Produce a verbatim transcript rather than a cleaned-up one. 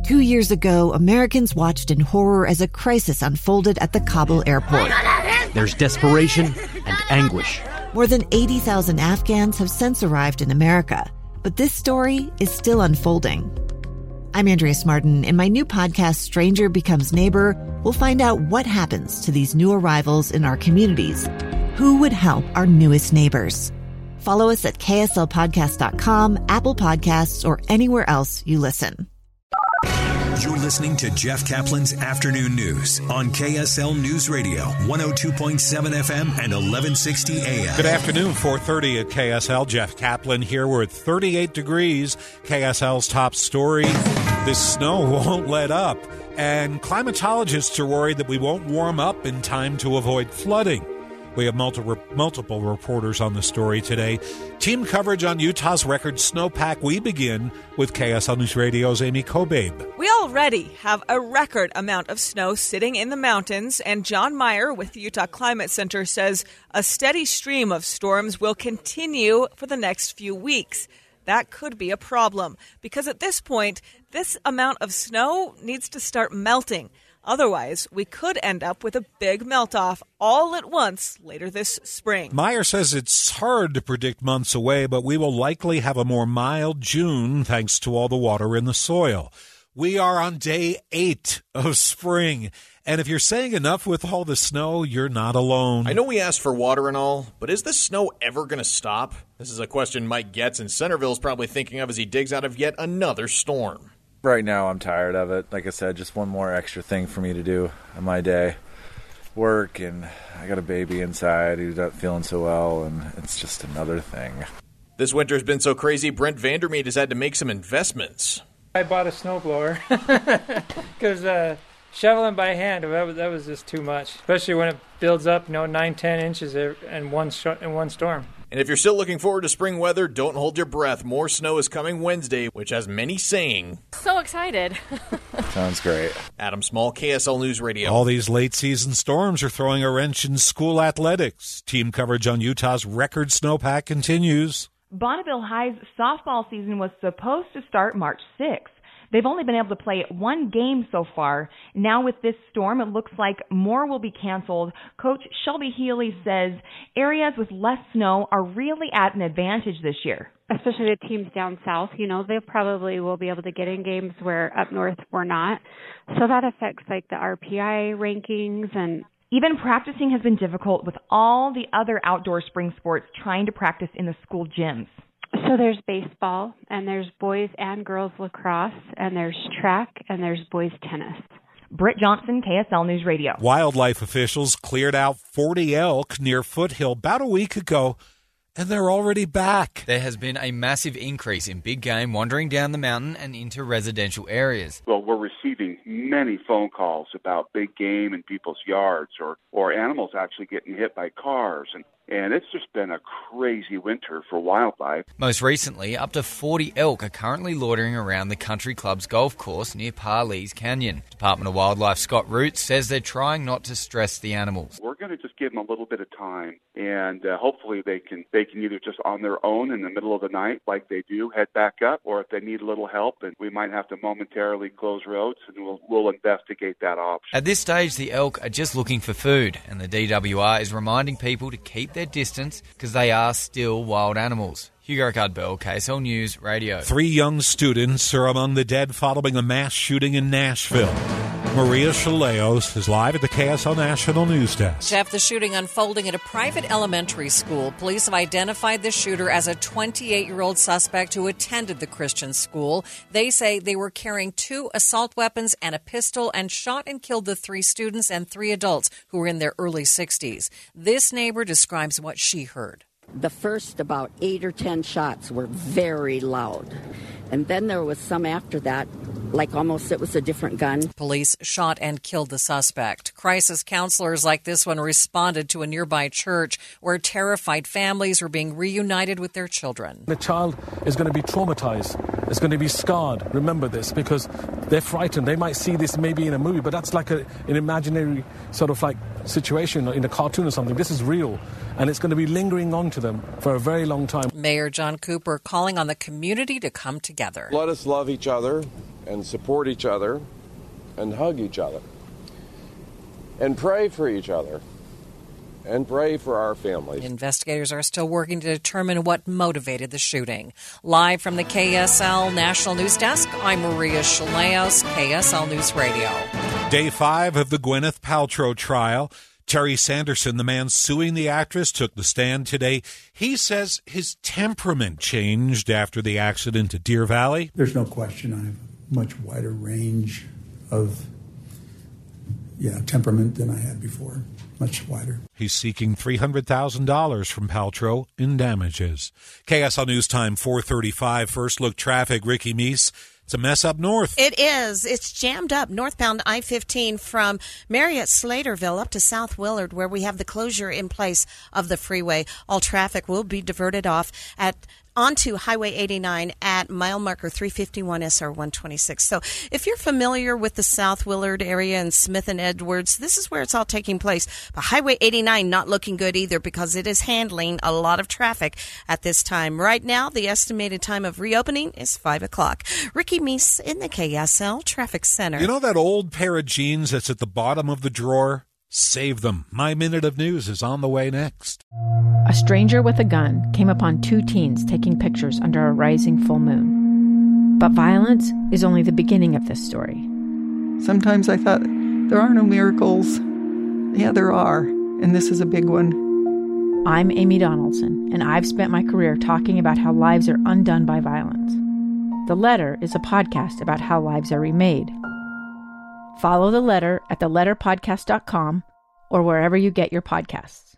Two years ago, Americans watched in horror as a crisis unfolded at the Kabul airport. There's desperation and anguish. More than eighty thousand Afghans have since arrived in America, but this story is still unfolding. I'm Andrea Martin. In my new podcast, Stranger Becomes Neighbor, we'll find out what happens to these new arrivals in our communities. Who would help our newest neighbors? Follow us at K S L podcast dot com, Apple Podcasts, or anywhere else you listen. You're listening to Jeff Kaplan's Afternoon News on K S L News Radio, one oh two point seven F M and eleven sixty A M. Good afternoon, four thirty at K S L. Jeff Kaplan here. We're at thirty-eight degrees. K S L's top story. This snow won't let up. And climatologists are worried that we won't warm up in time to avoid flooding. We have multiple multiple reporters on the story today. Team coverage on Utah's record snowpack. We begin with K S L News Radio's Amy Kobabe. We already have a record amount of snow sitting in the mountains, and John Meyer with the Utah Climate Center says a steady stream of storms will continue for the next few weeks. That could be a problem, because at this point, this amount of snow needs to start melting. Otherwise, we could end up with a big melt-off all at once later this spring. Meyer says it's hard to predict months away, but we will likely have a more mild June thanks to all the water in the soil. We are on day eight of spring, and if you're saying enough with all the snow, you're not alone. I know we asked for water and all, but is this snow ever going to stop? This is a question Mike Getz in Centerville is probably thinking of as he digs out of yet another storm. Right now, I'm tired of it. Like I said, just one more extra thing for me to do on my day. Work, and I got a baby inside who's not feeling so well, and it's just another thing. This winter's been so crazy, Brent Vandermeet has had to make some investments. I bought a snowblower because uh, shoveling by hand, that was, that was just too much, especially when it builds up, you know, nine, ten inches in one, sh- in one storm. And if you're still looking forward to spring weather, don't hold your breath. More snow is coming Wednesday, which has many saying. So excited. Sounds great. Adam Small, K S L News Radio. All these late-season storms are throwing a wrench in school athletics. Team coverage on Utah's record snowpack continues. Bonneville High's softball season was supposed to start March sixth. They've only been able to play one game so far. Now with this storm, it looks like more will be canceled. Coach Shelby Healy says areas with less snow are really at an advantage this year. Especially the teams down south, you know, they probably will be able to get in games where up north we're not. So that affects like the R P I rankings, and even practicing has been difficult with all the other outdoor spring sports trying to practice in the school gyms. So there's baseball, and there's boys and girls lacrosse, and there's track, and there's boys tennis. Britt Johnson, K S L News Radio. Wildlife officials cleared out forty elk near Foothill about a week ago, and they're already back. There has been a massive increase in big game wandering down the mountain and into residential areas. Well, we're receiving many phone calls about big game in people's yards, or, or animals actually getting hit by cars, and And it's just been a crazy winter for wildlife. Most recently, up to forty elk are currently loitering around the country club's golf course near Parleys Canyon. Department of Wildlife Scott Roots says they're trying not to stress the animals. We're going to just give them a little bit of time, and uh, hopefully they can they can either just on their own in the middle of the night, like they do, head back up, or if they need a little help, and we might have to momentarily close roads, and we'll, we'll investigate that option. At this stage, the elk are just looking for food, and the D W R is reminding people to keep their distance because they are still wild animals. Hugo Cudbell, K S L News Radio. Three young students are among the dead following a mass shooting in Nashville. Maria Chaleos is live at the K S L National News Desk. Jeff, the shooting unfolding at a private elementary school. Police have identified the shooter as a twenty-eight-year-old suspect who attended the Christian school. They say they were carrying two assault weapons and a pistol and shot and killed the three students and three adults who were in their early sixties. This neighbor describes what she heard. The first about eight or ten shots were very loud. And then there was some after that, like almost it was a different gun. Police shot and killed the suspect. Crisis counselors like this one responded to a nearby church where terrified families were being reunited with their children. The child is going to be traumatized. It's going to be scarred. Remember this, because they're frightened. They might see this maybe in a movie, but that's like a, an imaginary sort of like situation in a cartoon or something. This is real, and it's going to be lingering on to them for a very long time. Mayor John Cooper calling on the community to come together. Let us love each other and support each other and hug each other and pray for each other and pray for our families. Investigators are still working to determine what motivated the shooting. Live from the K S L National News Desk, I'm Maria Shilaos, K S L News Radio. Day five of the Gwyneth Paltrow trial. Terry Sanderson, the man suing the actress, took the stand today. He says his temperament changed after the accident at Deer Valley. There's no question I have a much wider range of yeah, temperament than I had before. Much wider. He's seeking three hundred thousand dollars from Paltrow in damages. K S L News Time, four thirty-five. First look traffic. Ricky Meese. It's a mess up north. It is. It's jammed up northbound I fifteen from Marriott Slaterville up to South Willard, where we have the closure in place of the freeway. All traffic will be diverted off at onto Highway eighty-nine at mile marker three fifty-one S R one twenty-six. So if you're familiar with the South Willard area and Smith and Edwards, this is where it's all taking place. But Highway eighty-nine not looking good either because it is handling a lot of traffic at this time. Right now, the estimated time of reopening is five o'clock. Ricky Meese in the K S L Traffic Center. You know that old pair of jeans that's at the bottom of the drawer? Save them. My Minute of News is on the way next. A stranger with a gun came upon two teens taking pictures under a rising full moon. But violence is only the beginning of this story. Sometimes I thought, there are no miracles. Yeah, there are, and this is a big one. I'm Amy Donaldson, and I've spent my career talking about how lives are undone by violence. The Letter is a podcast about how lives are remade. Follow The Letter at the letter podcast dot com or wherever you get your podcasts.